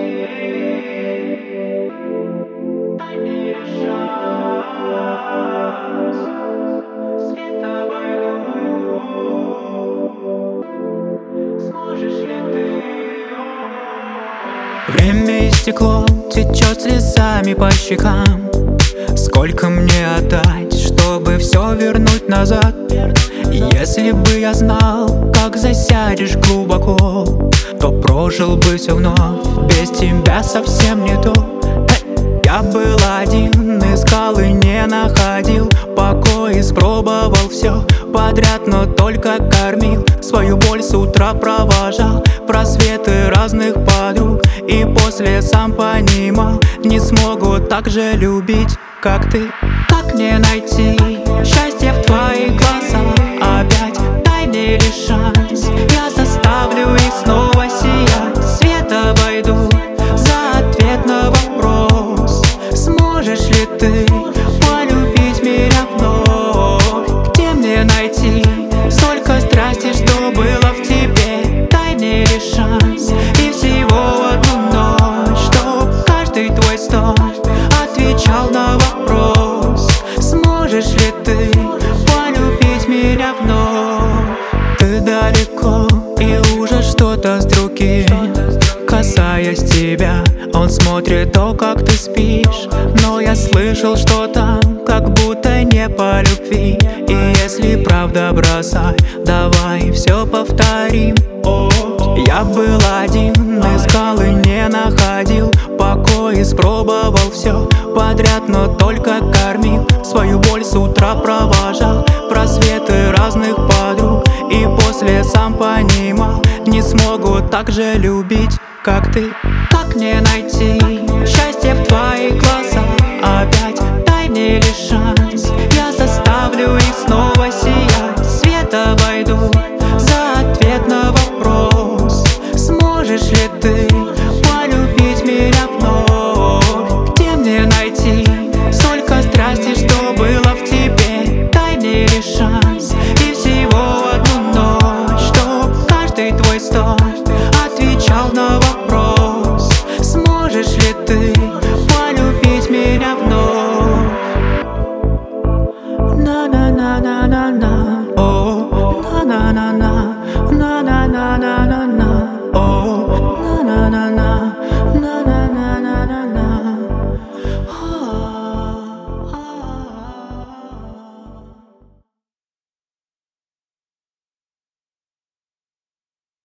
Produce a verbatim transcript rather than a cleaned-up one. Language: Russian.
Дай мне шанс, свет обойду. Сможешь ли ты? Время истекло, течет слезами по щекам. Сколько мне отдать, чтобы все вернуть назад? Если бы я знал, как засядешь глубоко, то прожил бы все вновь, без тебя совсем не то. Я был один, искал и не находил покой, испробовал все подряд, но только кормил. Свою боль с утра провожал просветы разных подруг, и после сам понимал, не смогу так же любить, как ты. Как мне найти счастье в твоих глазах? Опять дай мне лишь шанс, я заставлю их снова сиять. Свет обойду за ответ на вопрос: сможешь ли ты полюбить меня вновь? Где мне найти столько страсти, что было в тебе? Дай мне лишь шанс и всего одну ночь, чтоб каждый твой стон отвечал на вопрос: сможешь ли ты полюбить меня вновь? Ты далеко, и уже что-то с другим, касаясь тебя, он смотрит то, как ты спишь. Но я слышал, что там как будто не по любви. И если правда, бросай, давай все повторим. О, я был один, искал и не находил покой, испробовал все подряд, но только кормил. Свою боль с утра провожал просветы разных подруг, и после сам понимал, не смогу так же любить, как ты. Как мне найти счастье в твоих глазах? Опять дай мне лишь шанс, я заставлю их снова сиять. Свет обойду за ответ на вопрос: сможешь ли ты полюбить меня вновь? Где мне найти столько страсти, что было в тебе? Дай мне лишь шанс и всего одну ночь, чтоб каждый твой стон